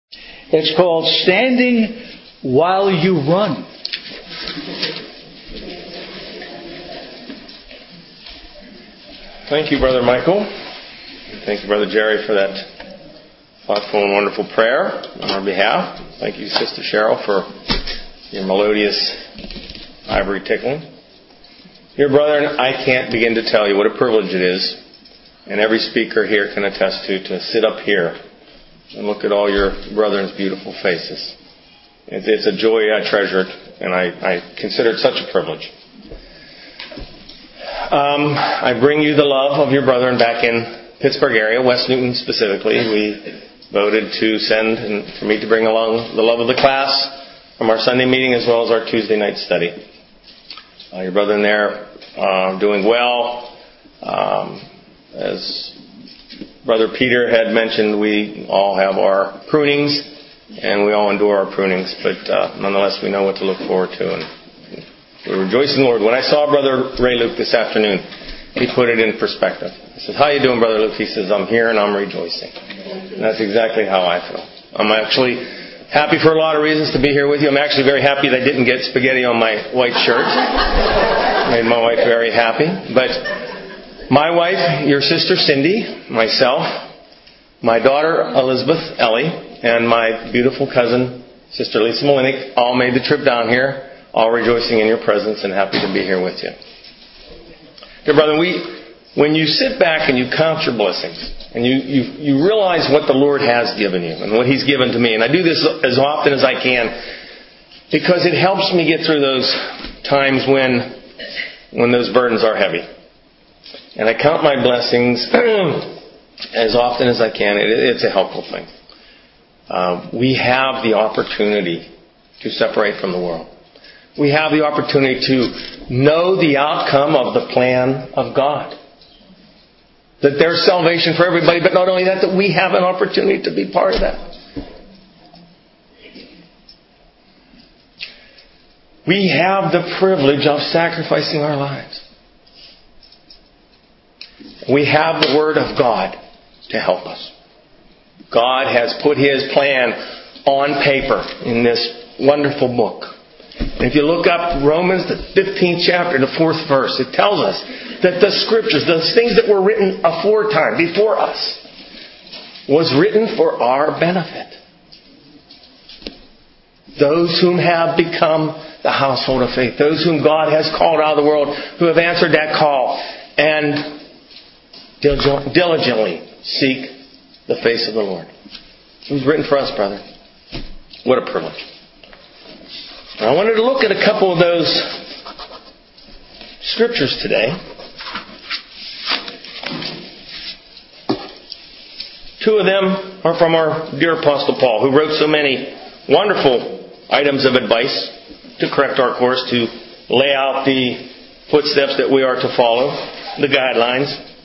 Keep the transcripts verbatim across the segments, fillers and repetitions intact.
It's called Standing While You Run. Thank you, Brother Michael. Thank you, Brother Jerry, for that thoughtful and wonderful prayer on our behalf. Thank you, Sister Cheryl, for your melodious ivory tickling. Dear brethren, I can't begin to tell you what a privilege it is, and every speaker here can attest to, to sit up here and look at all your brethren's beautiful faces. It's a joy I treasure it, and I, I consider it such a privilege. Um, I bring you the love of your brethren back in Pittsburgh area, West Newton specifically. We voted to send and for me to bring along the love of the class from our Sunday meeting as well as our Tuesday night study. Uh, your brethren there uh, doing well. Um, as Brother Peter had mentioned, we all have our prunings, and we all endure our prunings, but uh, nonetheless we know what to look forward to, and we rejoice in the Lord. When I saw Brother Ray Luke this afternoon, he put it in perspective. He says, "How you doing, Brother Luke?" He says, "I'm here and I'm rejoicing." And that's exactly how I feel. I'm actually happy for a lot of reasons to be here with you. I'm actually very happy that I didn't get spaghetti on my white shirt. Made my wife very happy. But my wife, your sister Cindy, myself, my daughter Elizabeth Ellie, and my beautiful cousin, Sister Lisa Molinik, all made the trip down here, all rejoicing in your presence and happy to be here with you. Dear brother, we, when you sit back and you count your blessings, and you, you, you realize what the Lord has given you and what He's given to me, and I do this as often as I can because it helps me get through those times when, when those burdens are heavy. And I count my blessings as often as I can. It, it's a helpful thing. Uh, we have the opportunity to separate from the world. We have the opportunity to know the outcome of the plan of God. That there's salvation for everybody, but not only that, that we have an opportunity to be part of that. We have the privilege of sacrificing our lives. We have the Word of God to help us. God has put His plan on paper in this wonderful book. And if you look up Romans, the fifteenth chapter, the fourth verse, it tells us that the Scriptures, the things that were written aforetime, before us, was written for our benefit. Those whom have become the household of faith, those whom God has called out of the world, who have answered that call, and diligently seek the face of the Lord. It was written for us, brother. What a privilege. I wanted to look at a couple of those scriptures today. Two of them are from our dear Apostle Paul, who wrote so many wonderful items of advice to correct our course, to lay out the footsteps that we are to follow, the guidelines.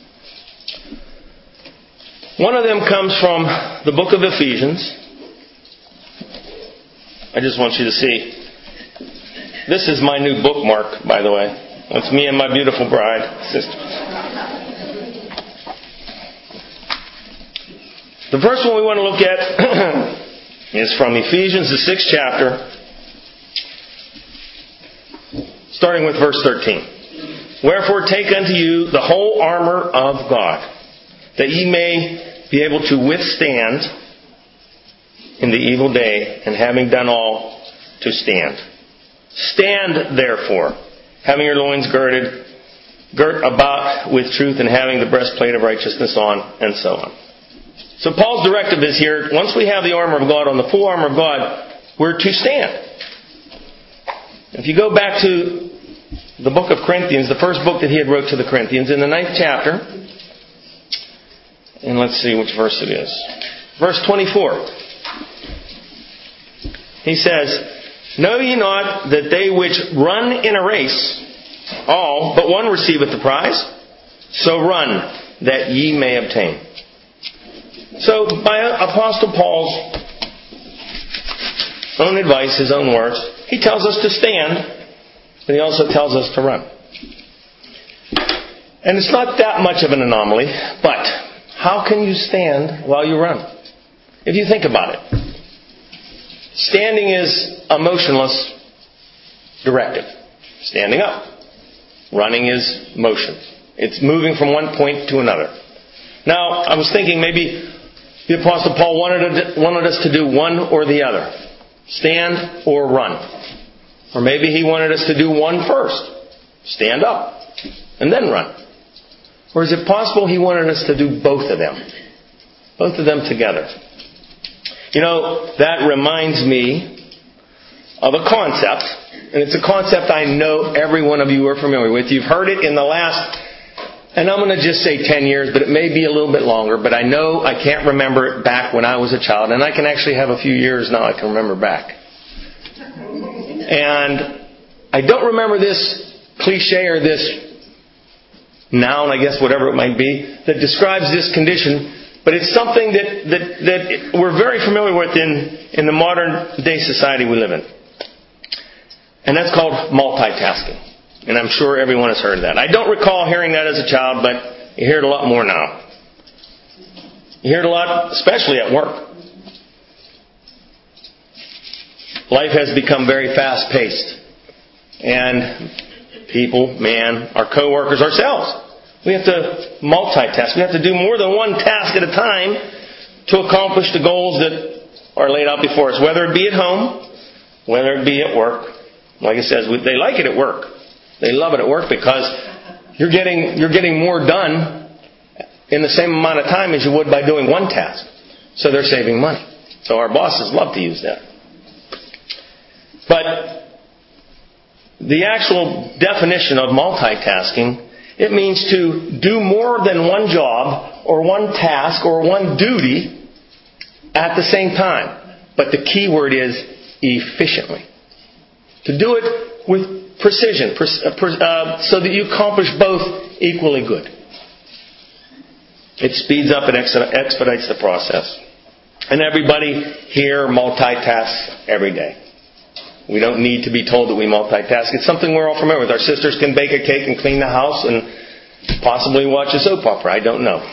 One of them comes from the book of Ephesians. I just want you to see. This is my new bookmark, by the way. It's me and my beautiful bride, sister. The first one we want to look at is from Ephesians, the sixth chapter, starting with verse thirteen. "Wherefore take unto you the whole armor of God, that ye may be able to withstand in the evil day, and having done all, to stand. Stand therefore, having your loins girded, girt about with truth, and having the breastplate of righteousness on," and so on. So Paul's directive is here, once we have the armor of God on, the full armor of God, we're to stand. If you go back to the book of Corinthians, the first book that he had wrote to the Corinthians, in the ninth chapter, and let's see which verse it is. Verse twenty-four. He says, "Know ye not that they which run in a race, all but one receiveth the prize? So run, that ye may obtain." So, by Apostle Paul's own advice, his own words, he tells us to stand, but he also tells us to run. And it's not that much of an anomaly, but how can you stand while you run? If you think about it. Standing is a motionless directive. Standing up. Running is motion. It's moving from one point to another. Now, I was thinking maybe the Apostle Paul wanted, wanted us to do one or the other. Stand or run. Or maybe he wanted us to do one first. Stand up. And then run. Or is it possible he wanted us to do both of them? Both of them together. You know, that reminds me of a concept. And it's a concept I know every one of you are familiar with. You've heard it in the last, and I'm going to just say ten years, but it may be a little bit longer. But I know I can't remember it back when I was a child. And I can actually have a few years now I can remember back. And I don't remember this cliche or this noun, I guess, whatever it might be, that describes this condition. But it's something that, that, that we're very familiar with in, in the modern day society we live in. And that's called multitasking. And I'm sure everyone has heard of that. I don't recall hearing that as a child, but you hear it a lot more now. You hear it a lot, especially at work. Life has become very fast-paced. And people, man, our co-workers, ourselves, we have to multitask. We have to do more than one task at a time to accomplish the goals that are laid out before us, whether it be at home, whether it be at work. Like it says, they like it at work. They love it at work because you're getting you're getting more done in the same amount of time as you would by doing one task. So they're saving money. So our bosses love to use that. But the actual definition of multitasking, it means to do more than one job or one task or one duty at the same time. But the key word is efficiently. To do it with precision, uh, so that you accomplish both equally good. It speeds up and expedites the process. And everybody here multitasks every day. We don't need to be told that we multitask. It's something we're all familiar with. Our sisters can bake a cake and clean the house and possibly watch a soap opera. I don't know.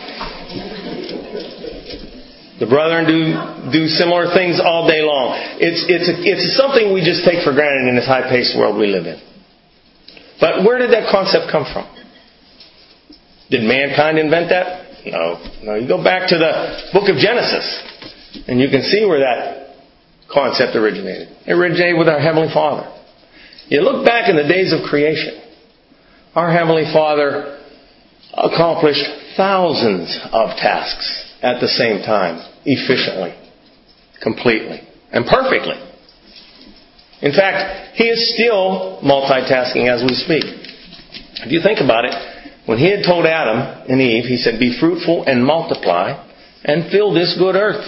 The brethren do do similar things all day long. It's it's a, it's something we just take for granted in this high-paced world we live in. But where did that concept come from? Did mankind invent that? No. No. You go back to the book of Genesis, and you can see where that concept originated. It originated with our Heavenly Father. You look back in the days of creation. Our Heavenly Father accomplished thousands of tasks at the same time, efficiently, completely, and perfectly. In fact, He is still multitasking as we speak. If you think about it, when He had told Adam and Eve, He said, "Be fruitful and multiply and fill this good earth."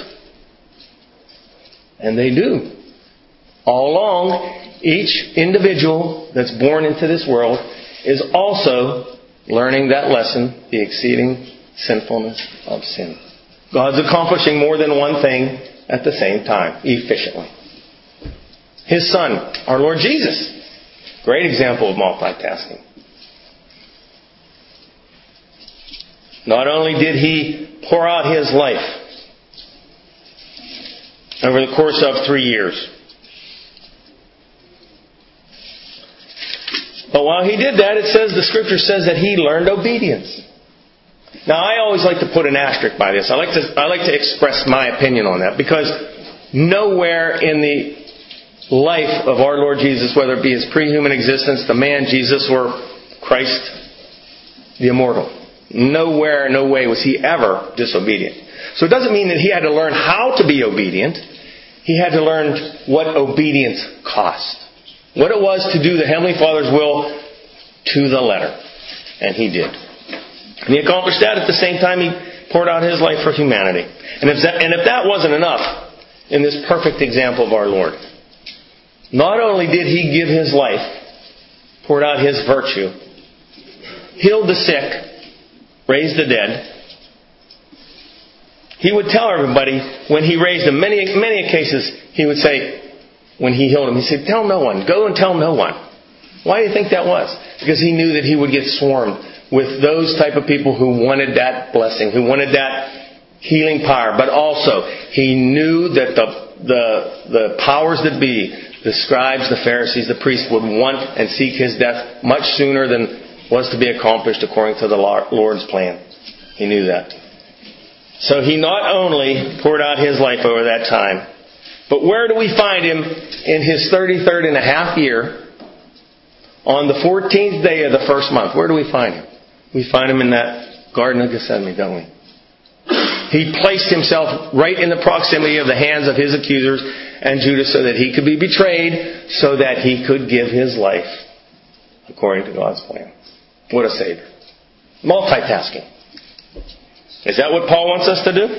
And they do. All along, each individual that's born into this world is also learning that lesson, the exceeding sinfulness of sin. God's accomplishing more than one thing at the same time, efficiently. His Son, our Lord Jesus, great example of multitasking. Not only did He pour out His life over the course of three years, but while He did that, it says, the Scripture says that He learned obedience. Now, I always like to put an asterisk by this. I like to I like to express my opinion on that, because nowhere in the life of our Lord Jesus, whether it be His pre-human existence, the man Jesus, or Christ, the immortal, nowhere, no way was He ever disobedient. So it doesn't mean that He had to learn how to be obedient. He had to learn what obedience cost. What it was to do the Heavenly Father's will to the letter. And He did. And He accomplished that at the same time He poured out His life for humanity. And if that, and if that wasn't enough, in this perfect example of our Lord, not only did He give His life, poured out His virtue, healed the sick, raised the dead, He would tell everybody when He raised them, many, many cases, He would say, when He healed them, He said, "Tell no one. Go and tell no one." Why do you think that was? Because He knew that He would get swarmed with those type of people who wanted that blessing, who wanted that healing power, but also he knew that the the the powers that be, the scribes, the Pharisees, the priests, would want and seek his death much sooner than was to be accomplished according to the Lord's plan. He knew that. So he not only poured out his life over that time, but where do we find him in his thirty-third and a half year, on the fourteenth day of the first month? Where do we find him? We find him in that Garden of Gethsemane, don't we? He placed himself right in the proximity of the hands of his accusers and Judas so that he could be betrayed, so that he could give his life according to God's plan. What a Savior. Multitasking. Is that what Paul wants us to do?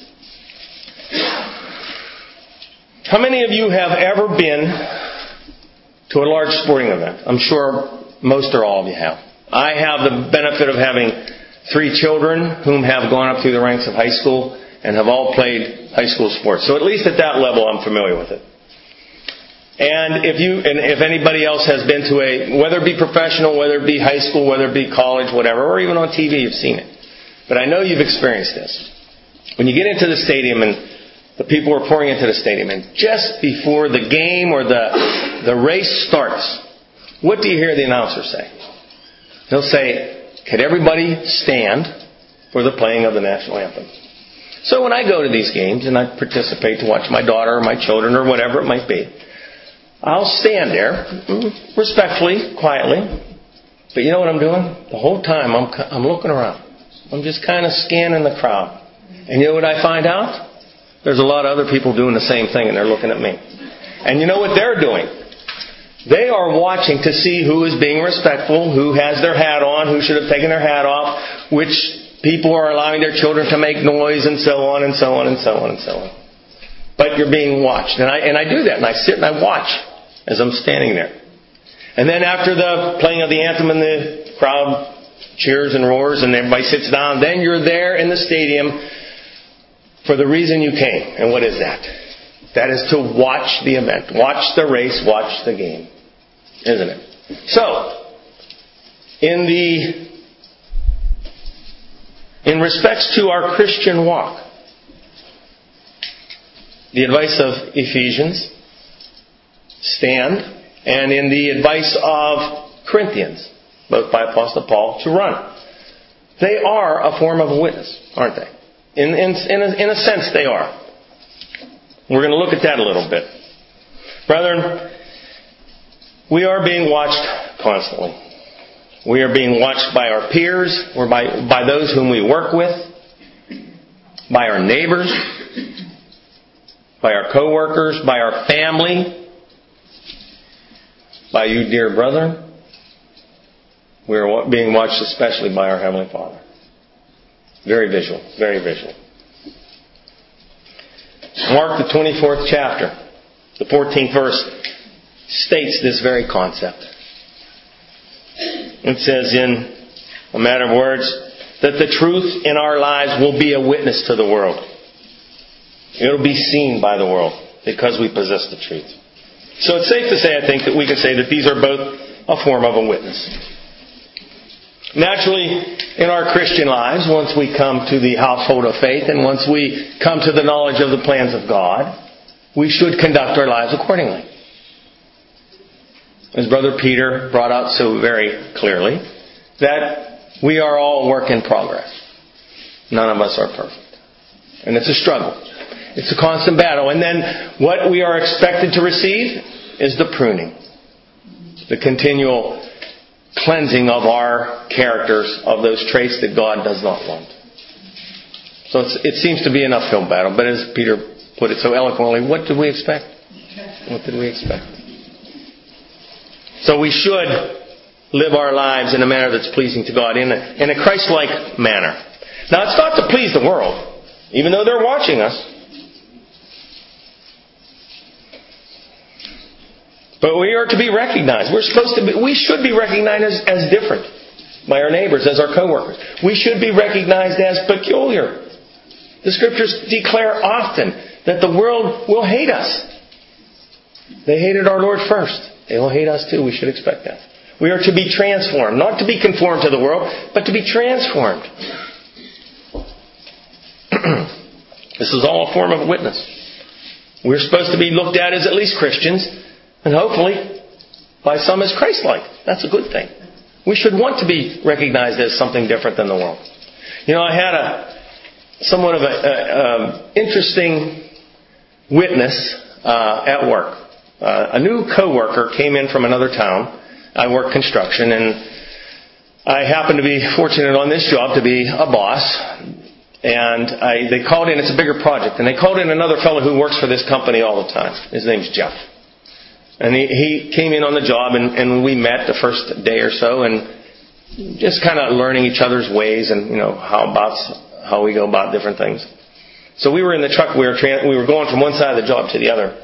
How many of you have ever been to a large sporting event? I'm sure most or all of you have. I have the benefit of having three children whom have gone up through the ranks of high school and have all played high school sports. So at least at that level, I'm familiar with it. And if you, and if anybody else has been to a, whether it be professional, whether it be high school, whether it be college, whatever, or even on T V, you've seen it. But I know you've experienced this. When you get into the stadium and the people are pouring into the stadium, and just before the game or the the race starts, what do you hear the announcer say? He'll say, "Could everybody stand for the playing of the national anthem?" So when I go to these games and I participate to watch my daughter or my children or whatever it might be, I'll stand there, respectfully, quietly. But you know what I'm doing? The whole time I'm I'm looking around. I'm just kind of scanning the crowd. And you know what I find out? There's a lot of other people doing the same thing, and they're looking at me. And you know what they're doing? They are watching to see who is being respectful, who has their hat on, who should have taken their hat off, which people are allowing their children to make noise, and so on and so on and so on and so on. But you're being watched. And I, and I do that, and I sit and I watch as I'm standing there. And then after the playing of the anthem and the crowd cheers and roars and everybody sits down, then you're there in the stadium for the reason you came. And what is that? That is to watch the event. Watch the race. Watch the game. Isn't it? So, in the in respects to our Christian walk, the advice of Ephesians, stand, and in the advice of Corinthians, both by Apostle Paul, to run. They are a form of a witness, aren't they? In, in, in, a, in a sense, they are. We're going to look at that a little bit. Brethren, we are being watched constantly. We are being watched by our peers, or by, by those whom we work with, by our neighbors, by our co-workers, by our family, by you, dear brethren. We are being watched especially by our Heavenly Father. Very visual, very visual. Mark the twenty-fourth chapter, the fourteenth verse, states this very concept. It says in a matter of words, that the truth in our lives will be a witness to the world. It'll be seen by the world because we possess the truth. So it's safe to say, I think, that we can say that these are both a form of a witness. Naturally, in our Christian lives, once we come to the household of faith and once we come to the knowledge of the plans of God, we should conduct our lives accordingly. As Brother Peter brought out so very clearly, that we are all work in progress. None of us are perfect. And it's a struggle. It's a constant battle. And then what we are expected to receive is the pruning. The continual cleansing of our characters of those traits that God does not want. So it's, it seems to be an uphill battle. But as Peter put it so eloquently, what did we expect? What did we expect? So we should live our lives in a manner that's pleasing to God, in a, in a Christ-like manner. Now, it's not to please the world, even though they're watching us. But we are to be recognized. We're supposed to be, we should be recognized as, as different by our neighbors, as our co-workers. We should be recognized as peculiar. The Scriptures declare often that the world will hate us. They hated our Lord first. They will hate us too. We should expect that. We are to be transformed. Not to be conformed to the world, but to be transformed. This is all a form of a witness. We're supposed to be looked at as at least Christians, and hopefully by some as Christ-like. That's a good thing. We should want to be recognized as something different than the world. You know, I had a somewhat of an interesting witness uh, at work. Uh, a new coworker came in from another town. I work construction, and I happened to be fortunate on this job to be a boss. And I, they called in, it's a bigger project, and they called in another fellow who works for this company all the time. His name's Jeff. And he, he came in on the job, and, and we met the first day or so, and just kind of learning each other's ways and, you know, how about how we go about different things. So we were in the truck, we were tra- we were going from one side of the job to the other.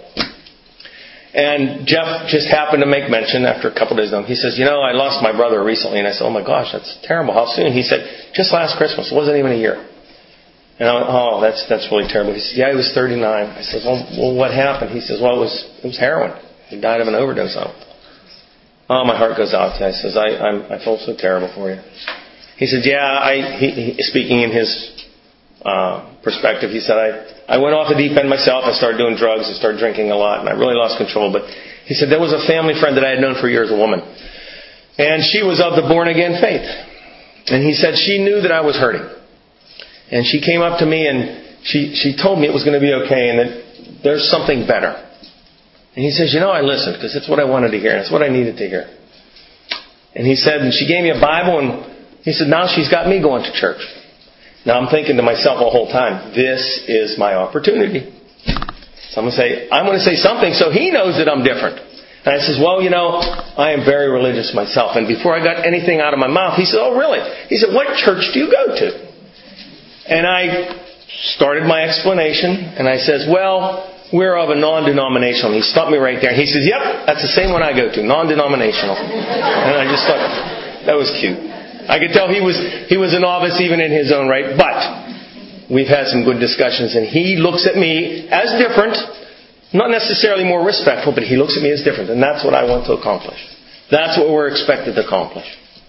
And Jeff just happened to make mention after a couple of days. He says, you know, I lost my brother recently. And I said, oh my gosh, that's terrible. How soon? He said, just last Christmas. It wasn't even a year. And I went, oh, that's that's really terrible. He said, yeah, he was thirty-nine. I said, well, well what happened? He says, well, it was it was heroin. He died of an overdose on it. Oh, my heart goes out to him. I says, I I'm, I feel so terrible for you. He said, yeah, I, he, he, speaking in his uh, perspective, he said, I, I went off the deep end myself. I started doing drugs. I started drinking a lot, and I really lost control. But he said, there was a family friend that I had known for years, a woman. And she was of the born-again faith. And he said, she knew that I was hurting. And she came up to me, and she, she told me it was going to be okay, and that there's something better. And he says, you know, I listened, because it's what I wanted to hear, and it's what I needed to hear. And he said, and she gave me a Bible, and he said, now she's got me going to church. Now I'm thinking to myself the whole time, this is my opportunity. So I'm going to say, I'm going to say something so he knows that I'm different. And I says, well, you know, I am very religious myself. And before I got anything out of my mouth, he said, oh, really? He said, what church do you go to? And I started my explanation, and I says, well, we're of a non-denominational. He stopped me right there. He says, yep, that's the same one I go to, non-denominational. And I just thought, that was cute. I could tell he was he was a novice even in his own right. But we've had some good discussions, and he looks at me as different, not necessarily more respectful, but he looks at me as different. And that's what I want to accomplish. That's what we're expected to accomplish.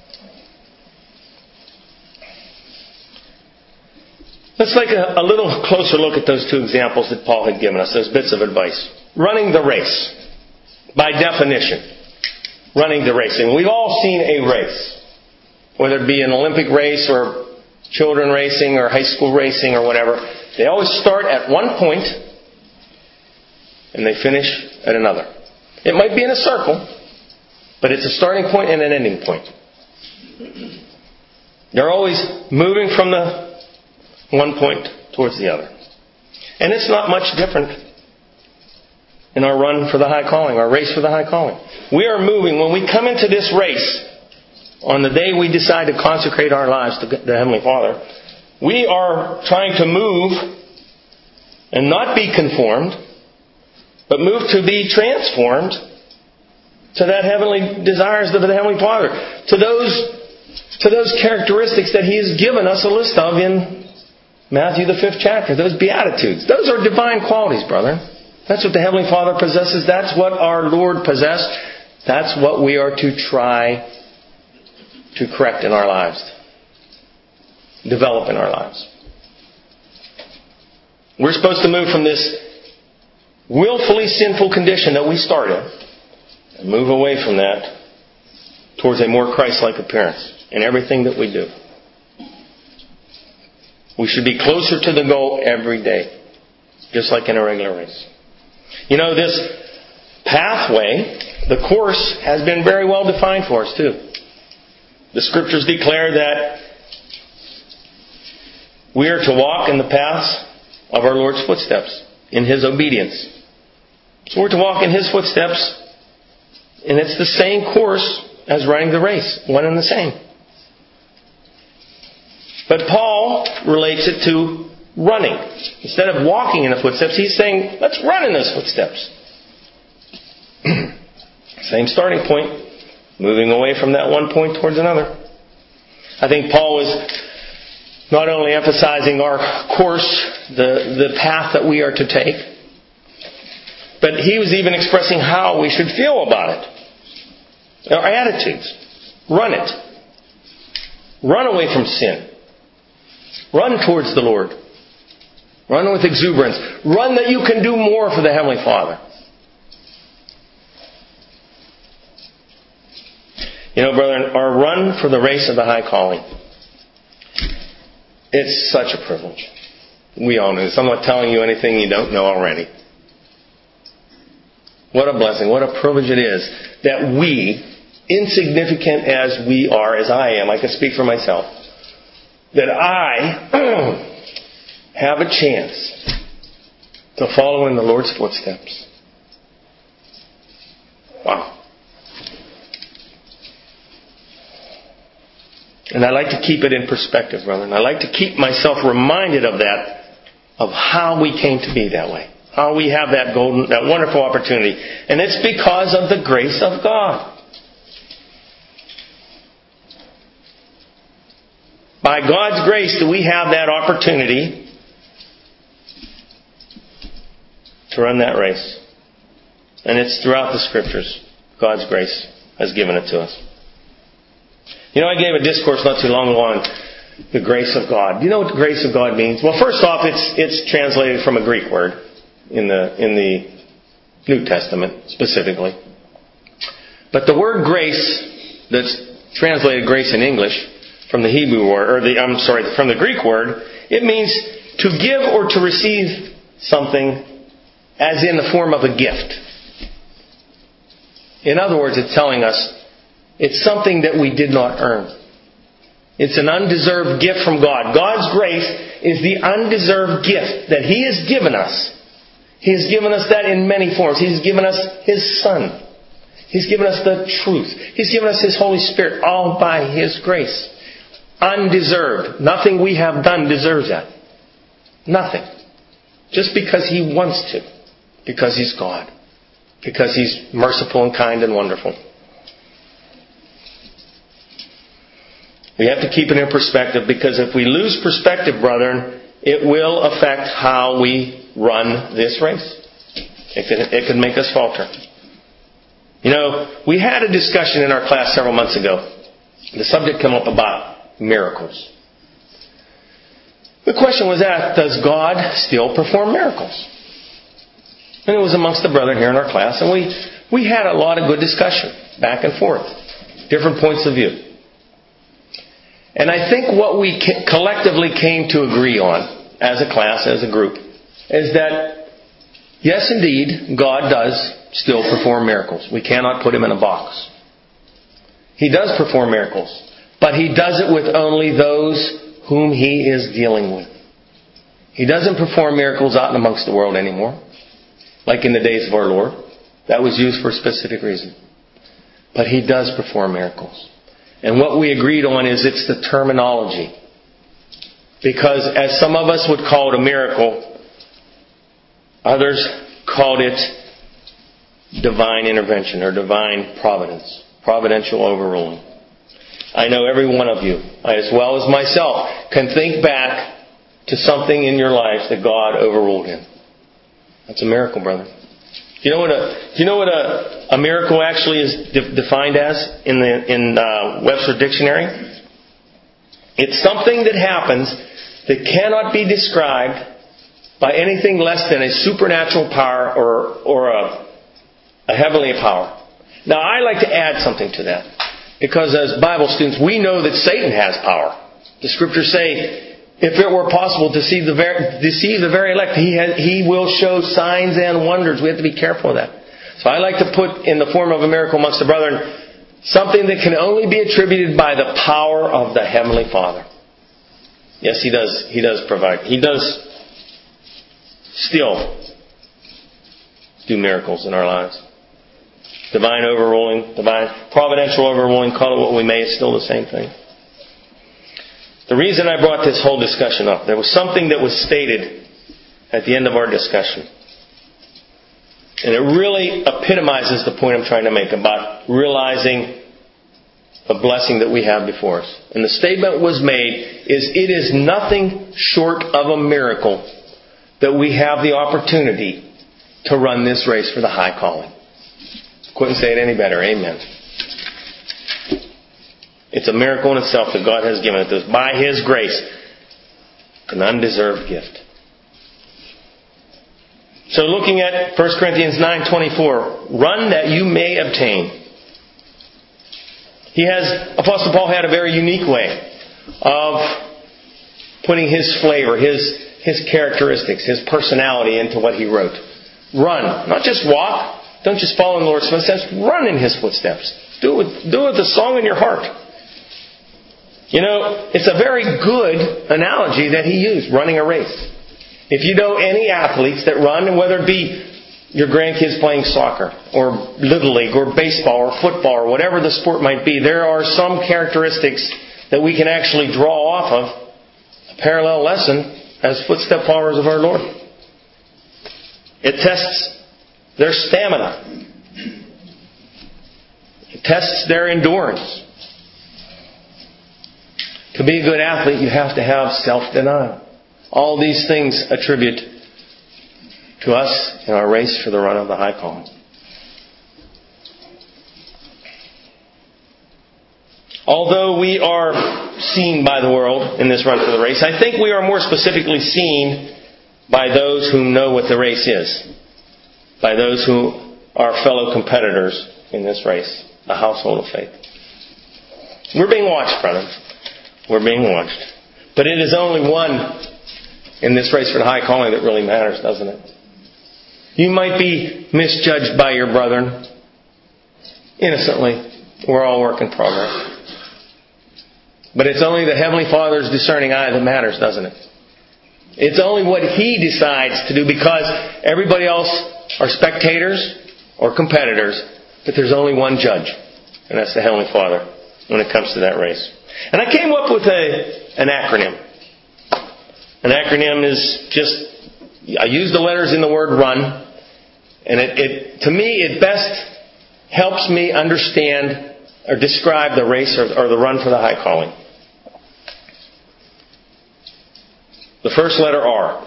Let's take a, a little closer look at those two examples that Paul had given us, those bits of advice. Running the race. By definition, running the race. And we've all seen a race. Whether it be an Olympic race or children racing or high school racing or whatever. They always start at one point and they finish at another. It might be in a circle, but it's a starting point and an ending point. They're always moving from the one point towards the other. And it's not much different in our run for the high calling, our race for the high calling. We are moving. When we come into this race, on the day we decide to consecrate our lives to the Heavenly Father, we are trying to move and not be conformed, but move to be transformed to that heavenly desires of the Heavenly Father, to those to those characteristics that He has given us a list of in Matthew the fifth chapter, those Beatitudes. Those are divine qualities, brother. That's what the Heavenly Father possesses. That's what our Lord possessed. That's what we are to try to correct in our lives, develop in our lives. We're supposed to move from this willfully sinful condition that we started and move away from that towards a more Christ-like appearance in everything that we do. We should be closer to the goal every day, just like in a regular race. You know, this pathway, the course, has been very well defined for us too. The Scriptures declare that we are to walk in the paths of our Lord's footsteps, in His obedience. So we're to walk in His footsteps, and it's the same course as running the race, one and the same. But Paul relates it to running. Instead of walking in the footsteps, he's saying, let's run in those footsteps. Same starting point. Moving away from that one point towards another. I think Paul was not only emphasizing our course, the, the path that we are to take, but he was even expressing how we should feel about it. Our attitudes. Run it. Run away from sin. Run towards the Lord. Run with exuberance. Run that you can do more for the Heavenly Father. You know, brethren, our run for the race of the high calling, it's such a privilege. We all know this. I'm not telling you anything you don't know already. What a blessing, what a privilege it is that we, insignificant as we are, as I am, I can speak for myself, that I have a chance to follow in the Lord's footsteps. Wow. And I like to keep it in perspective, brother. And I like to keep myself reminded of that, of how we came to be that way. How we have that golden, that wonderful opportunity. And it's because of the grace of God. By God's grace do we have that opportunity to run that race. And it's throughout the Scriptures. God's grace has given it to us. You know, I gave a discourse not too long ago on the grace of God. Do you know what the grace of God means? Well, first off, it's it's translated from a Greek word in the in the New Testament specifically. But the word grace, that's translated grace in English from the Hebrew word, or the I'm sorry, from the Greek word, it means to give or to receive something as in the form of a gift. In other words, it's telling us it's something that we did not earn. It's an undeserved gift from God. God's grace is the undeserved gift that He has given us. He has given us that in many forms. He's given us His Son. He's given us the truth. He's given us His Holy Spirit, all by His grace. Undeserved. Nothing we have done deserves that. Nothing. Just because He wants to. Because He's God. Because He's merciful and kind and wonderful. We have to keep it in perspective, because if we lose perspective, brethren, it will affect how we run this race. It can, it can make us falter. You know, we had a discussion in our class several months ago. The subject came up about miracles. The question was asked, does God still perform miracles? And it was amongst the brethren here in our class, and we, we had a lot of good discussion, back and forth. Different points of view. And I think what we collectively came to agree on, as a class, as a group, is that, yes, indeed, God does still perform miracles. We cannot put Him in a box. He does perform miracles, but He does it with only those whom He is dealing with. He doesn't perform miracles out and amongst the world anymore, like in the days of our Lord. That was used for a specific reason. But He does perform miracles. And what we agreed on is it's the terminology. Because as some of us would call it a miracle, others called it divine intervention or divine providence, providential overruling. I know every one of you, as well as myself, can think back to something in your life that God overruled in. That's a miracle, brother. Do you know what a do you know what a, a miracle actually is de- defined as in the in uh, Webster Dictionary? It's something that happens that cannot be described by anything less than a supernatural power or or a, a heavenly power. Now, I like to add something to that, because as Bible students, we know that Satan has power. The Scriptures say, if it were possible to deceive the very, deceive the very elect, he, has, he will show signs and wonders. We have to be careful of that. So I like to put in the form of a miracle amongst the brethren something that can only be attributed by the power of the Heavenly Father. Yes, He does. He does provide. He does still do miracles in our lives. Divine overruling, divine providential overruling, call it what we may, it's still the same thing. The reason I brought this whole discussion up, there was something that was stated at the end of our discussion. And it really epitomizes the point I'm trying to make about realizing the blessing that we have before us. And the statement was made is, it is nothing short of a miracle that we have the opportunity to run this race for the high calling. Couldn't say it any better. Amen. It's a miracle in itself that God has given it to us by His grace. An undeserved gift. So looking at First Corinthians nine twenty-four, run that you may obtain. He has, Apostle Paul had a very unique way of putting his flavor, his, his characteristics, his personality into what he wrote. Run. Not just walk. Don't just follow in the Lord's footsteps. Run in His footsteps. Do it with, do it with a song in your heart. You know, it's a very good analogy that he used, running a race. If you know any athletes that run, and whether it be your grandkids playing soccer, or Little League, or baseball, or football, or whatever the sport might be, there are some characteristics that we can actually draw off of a parallel lesson as footstep followers of our Lord. It tests their stamina. It tests their endurance. To be a good athlete, you have to have self-denial. All these things attribute to us in our race for the run of the high calling. Although we are seen by the world in this run for the race, I think we are more specifically seen by those who know what the race is. By those who are fellow competitors in this race, the household of faith. We're being watched, brothers. We're being watched. But it is only one in this race for the high calling that really matters, doesn't it? You might be misjudged by your brethren. Innocently. We're all work in progress. But it's only the Heavenly Father's discerning eye that matters, doesn't it? It's only what He decides to do, because everybody else are spectators or competitors, but there's only one judge, and that's the Heavenly Father when it comes to that race. And I came up with a an acronym. An acronym is just, I use the letters in the word run, and it, it to me it best helps me understand or describe the race or, or the run for the high calling. The first letter R.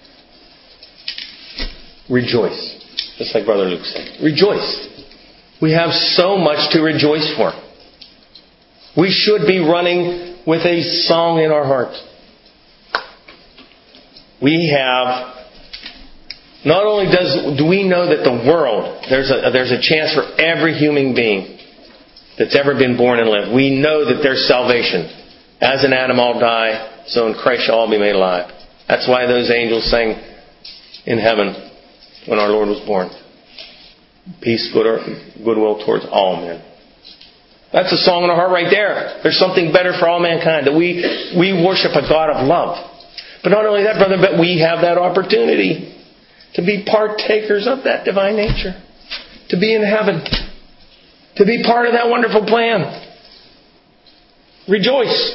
Rejoice. Just like Brother Luke said. Rejoice. We have so much to rejoice for. We should be running with a song in our heart. We have, not only does do we know that the world, there's a, there's a chance for every human being that's ever been born and lived. We know that there's salvation. As in Adam all die, so in Christ shall all be made alive. That's why those angels sang in heaven when our Lord was born. Peace, good or, goodwill towards all men. That's a song in our heart right there. There's something better for all mankind. That we, we worship a God of love. But not only that, brother, but we have that opportunity to be partakers of that divine nature. To be in heaven. To be part of that wonderful plan. Rejoice.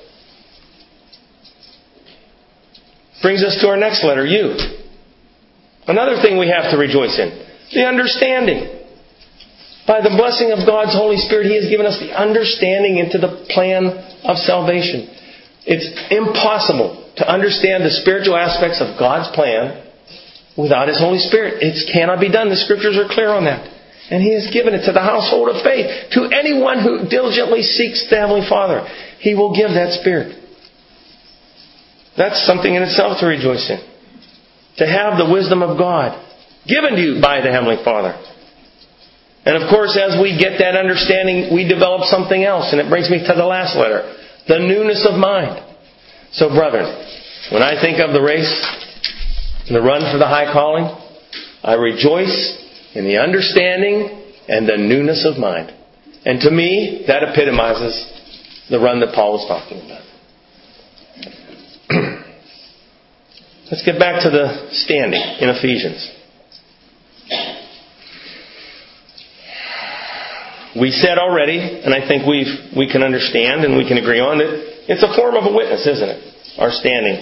Brings us to our next letter, U. Another thing we have to rejoice in. The understanding. By the blessing of God's Holy Spirit, He has given us the understanding into the plan of salvation. It's impossible to understand the spiritual aspects of God's plan without His Holy Spirit. It cannot be done. The Scriptures are clear on that. And He has given it to the household of faith. To anyone who diligently seeks the Heavenly Father, He will give that Spirit. That's something in itself to rejoice in. To have the wisdom of God given to you by the Heavenly Father. And of course, as we get that understanding, we develop something else. And it brings me to the last letter. The newness of mind. So, brethren, when I think of the race, the run for the high calling, I rejoice in the understanding and the newness of mind. And to me, that epitomizes the run that Paul was talking about. Let's get back to the standing in Ephesians. We said already, and I think we've, we can understand and we can agree on, that it's a form of a witness, isn't it? Our standing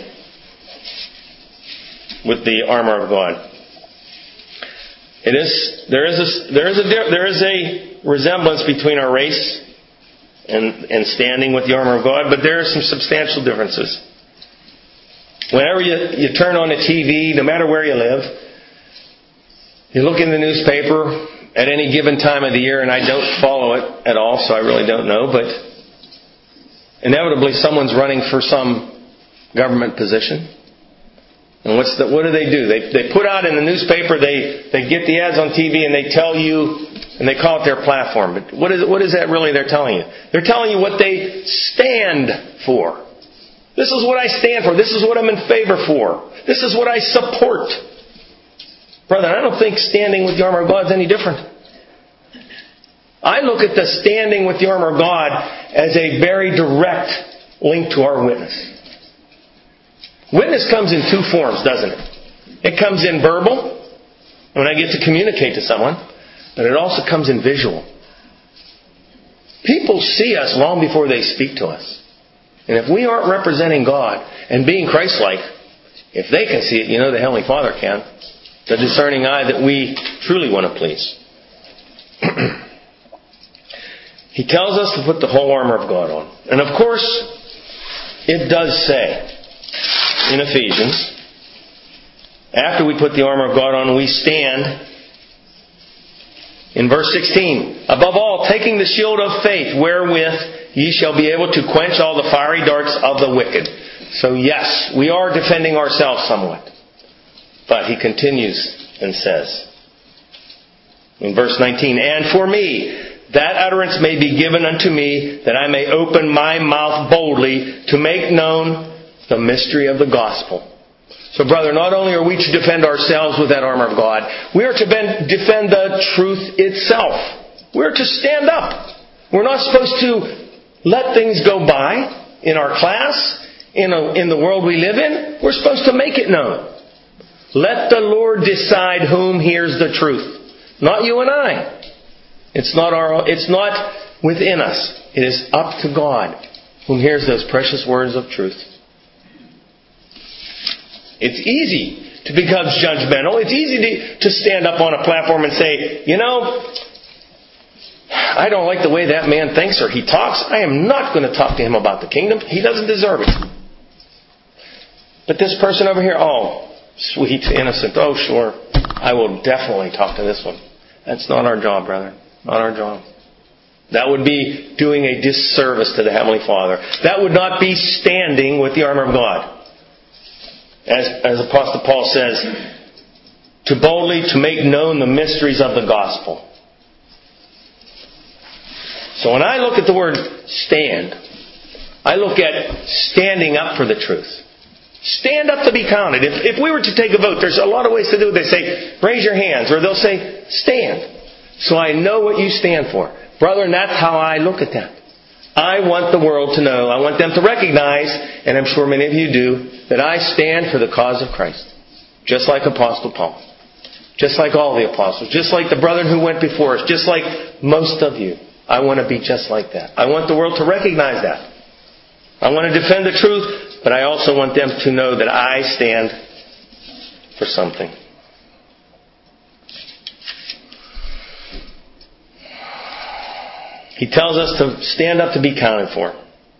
with the armor of God. It is, there is a, there is a, there is a resemblance between our race and, and standing with the armor of God, but there are some substantial differences. Whenever you, you turn on the T V, no matter where you live, you look in the newspaper at any given time of the year, and I don't follow it at all, so I really don't know, but inevitably someone's running for some government position. And what's the, what do they do? They they put out in the newspaper, they, they get the ads on T V, and they tell you, and they call it their platform. But what is what is that really they're telling you? They're telling you what they stand for. This is what I stand for. This is what I'm in favor for. This is what I support. Brother, I don't think standing with the armor of God is any different. I look at the standing with the armor of God as a very direct link to our witness. Witness comes in two forms, doesn't it? It comes in verbal, when I get to communicate to someone, but it also comes in visual. People see us long before they speak to us. And if we aren't representing God and being Christ-like, if they can see it, you know the Heavenly Father can. The discerning eye that we truly want to please. He tells us to put the whole armor of God on. And of course, it does say in Ephesians, after we put the armor of God on, we stand in verse sixteen. Above all, taking the shield of faith, wherewith ye shall be able to quench all the fiery darts of the wicked. So yes, we are defending ourselves somewhat. But he continues and says, in verse nineteen, and for me, that utterance may be given unto me, that I may open my mouth boldly to make known the mystery of the gospel. So, brother, not only are we to defend ourselves with that armor of God, we are to defend the truth itself. We're to stand up. We're not supposed to let things go by in our class, in, a, in the world we live in. We're supposed to make it known. Let the Lord decide whom hears the truth. Not you and I. It's not our. It's not within us. It is up to God whom hears those precious words of truth. It's easy to become judgmental. It's easy to, to stand up on a platform and say, you know, I don't like the way that man thinks or he talks. I am not going to talk to him about the kingdom. He doesn't deserve it. But this person over here, oh, sweet, innocent. Oh, sure. I will definitely talk to this one. That's not our job, brother. Not our job. That would be doing a disservice to the Heavenly Father. That would not be standing with the armor of God. As, as Apostle Paul says, to boldly to make known the mysteries of the gospel. So when I look at the word stand, I look at standing up for the truth. Stand up to be counted. If, if we were to take a vote, there's a lot of ways to do it. They say, raise your hands. Or they'll say, stand. So I know what you stand for. Brother, and that's how I look at that. I want the world to know, I want them to recognize, and I'm sure many of you do, that I stand for the cause of Christ. Just like Apostle Paul. Just like all the apostles. Just like the brethren who went before us. Just like most of you. I want to be just like that. I want the world to recognize that. I want to defend the truth, but I also want them to know that I stand for something. He tells us to stand up to be counted for.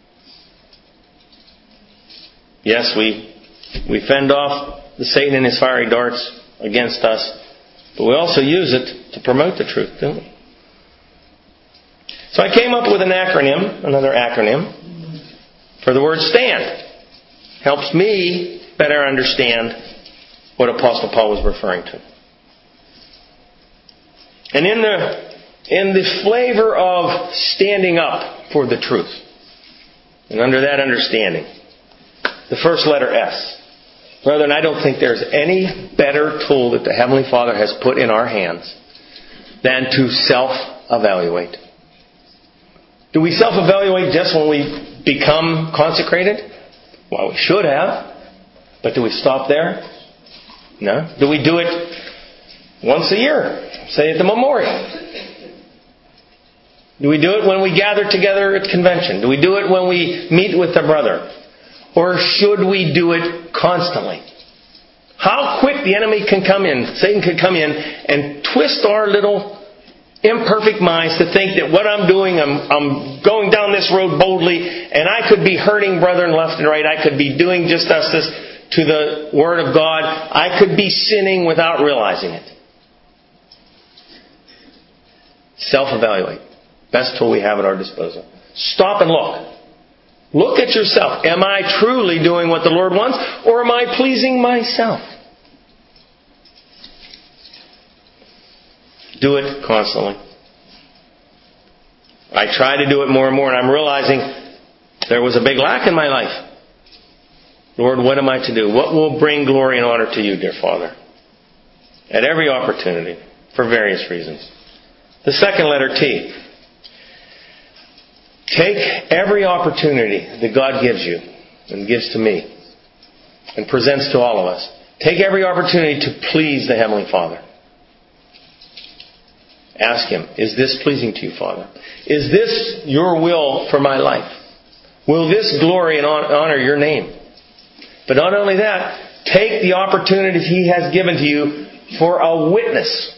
Yes, we we fend off the Satan and his fiery darts against us, but we also use it to promote the truth, don't we? So I came up with an acronym, another acronym, for the word stand. Helps me better understand what Apostle Paul was referring to. And in the in the flavor of standing up for the truth, and under that understanding, the first letter S. Brethren, I don't think there's any better tool that the Heavenly Father has put in our hands than to self-evaluate. Do we self-evaluate just when we become consecrated? Well, we should have. But do we stop there? No. Do we do it once a year? Say at the memorial. Do we do it when we gather together at convention? Do we do it when we meet with a brother? Or should we do it constantly? How quick the enemy can come in, Satan can come in and twist our little imperfect minds to think that what I'm doing, I'm, I'm going down this road boldly, and I could be hurting brethren left and right. I could be doing just justice to the Word of God. I could be sinning without realizing it. Self-evaluate. Best tool we have at our disposal. Stop and look. Look at yourself. Am I truly doing what the Lord wants, or am I pleasing myself? Do it constantly. I try to do it more and more, and I'm realizing there was a big lack in my life. Lord, what am I to do? What will bring glory and honor to you, dear Father? At every opportunity, for various reasons. The second letter, T. Take every opportunity that God gives you and gives to me and presents to all of us. Take every opportunity to please the Heavenly Father. Ask Him, is this pleasing to you, Father? Is this your will for my life? Will this glory and honor your name? But not only that, take the opportunities He has given to you for a witness.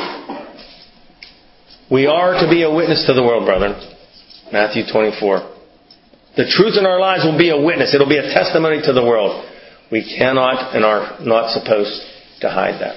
We are to be a witness to the world, brethren. Matthew twenty-four. The truth in our lives will be a witness. It'll be a testimony to the world. We cannot and are not supposed to hide that.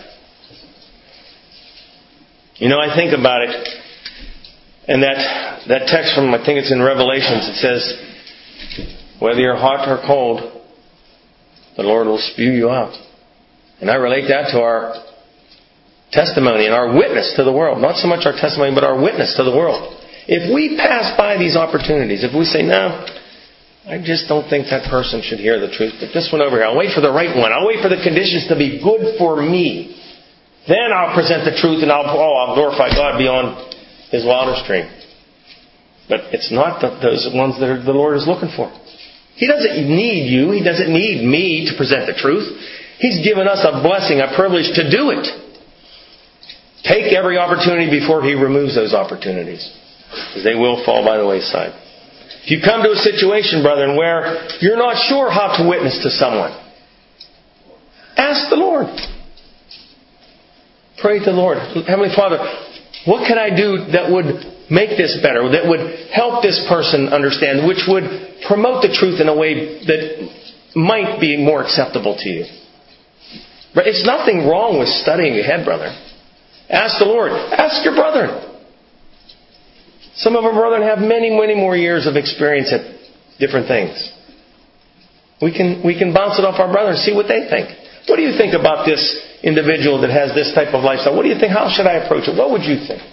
You know, I think about it, and that, that text from, I think it's in Revelations, it says, whether you're hot or cold, the Lord will spew you out. And I relate that to our testimony and our witness to the world. Not so much our testimony, but our witness to the world. If we pass by these opportunities, if we say, no, I just don't think that person should hear the truth, but this one over here, I'll wait for the right one. I'll wait for the conditions to be good for me. Then I'll present the truth and I'll, oh, I'll glorify God beyond His wildest dream. But it's not the, those ones that are, the Lord is looking for. He doesn't need you. He doesn't need me to present the truth. He's given us a blessing, a privilege to do it. Take every opportunity before He removes those opportunities, because they will fall by the wayside. If you come to a situation, brethren, where you're not sure how to witness to someone, ask the Lord. Pray to the Lord. Heavenly Father, what can I do that would make this better, that would help this person understand, which would promote the truth in a way that might be more acceptable to you? It's nothing wrong with studying ahead, brother. Ask the Lord. Ask your brethren. Some of our brethren have many, many more years of experience at different things. We can, we can bounce it off our brethren and see what they think. What do you think about this individual that has this type of lifestyle? What do you think? How should I approach it? What would you think?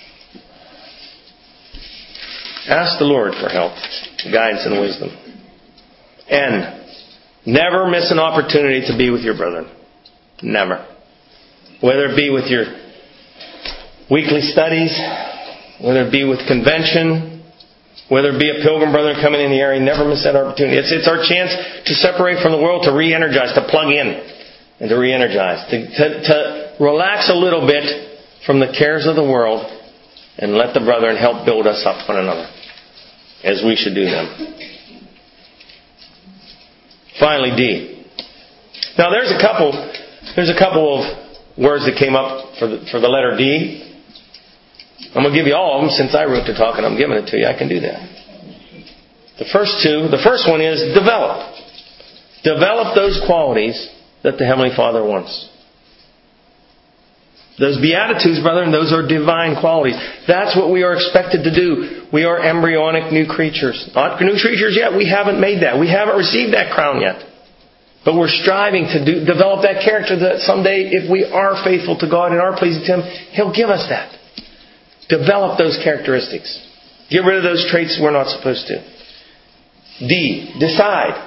Ask the Lord for help, guidance, and wisdom. And never miss an opportunity to be with your brethren. Never. Whether it be with your weekly studies, whether it be with convention, whether it be a pilgrim brother coming in the area, never miss that opportunity. It's, it's our chance to separate from the world, to re-energize, to plug in and to re-energize, to, to, to relax a little bit from the cares of the world and let the brethren help build us up one another, as we should do them. Finally, D. Now there's a couple, there's a couple of words that came up for the, for the letter D. I'm going to give you all of them since I wrote the talk and I'm giving it to you. I can do that. The first two, the first one is develop. Develop those qualities that the Heavenly Father wants. Those Beatitudes, brethren, those are divine qualities. That's what we are expected to do. We are embryonic new creatures. Not new creatures yet. We haven't made that. We haven't received that crown yet. But we're striving to do, develop that character that someday, if we are faithful to God and are pleasing to Him, He'll give us that. Develop those characteristics. Get rid of those traits we're not supposed to. D. Decide.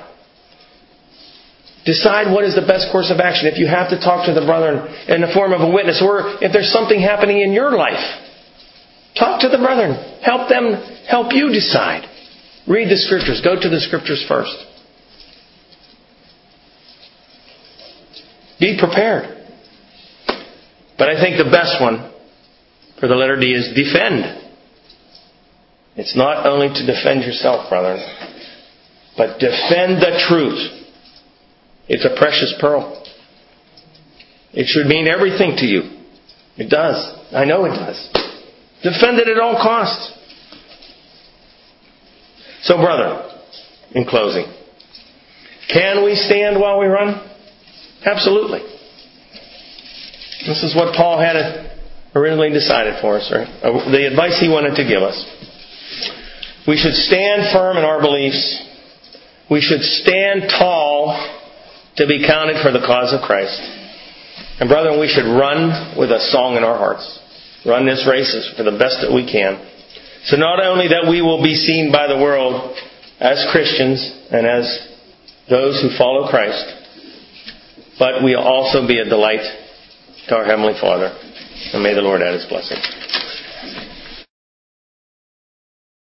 Decide what is the best course of action. If you have to talk to the brethren in the form of a witness, or if there's something happening in your life, talk to the brethren. Help them, help you decide. Read the Scriptures. Go to the Scriptures first. Be prepared. But I think the best one for the letter D is defend. It's not only to defend yourself, brethren, but defend the truth. It's a precious pearl. It should mean everything to you. It does. I know it does. Defend it at all costs. So, brother, in closing, can we stand while we run? Absolutely. This is what Paul had originally decided for us, right? The advice he wanted to give us. We should stand firm in our beliefs we should stand tall to be counted for the cause of Christ. And brethren, we should run with a song in our hearts. Run this race for the best that we can. So not only that we will be seen by the world as Christians and as those who follow Christ, but we'll also be a delight to our Heavenly Father. And may the Lord add His blessing.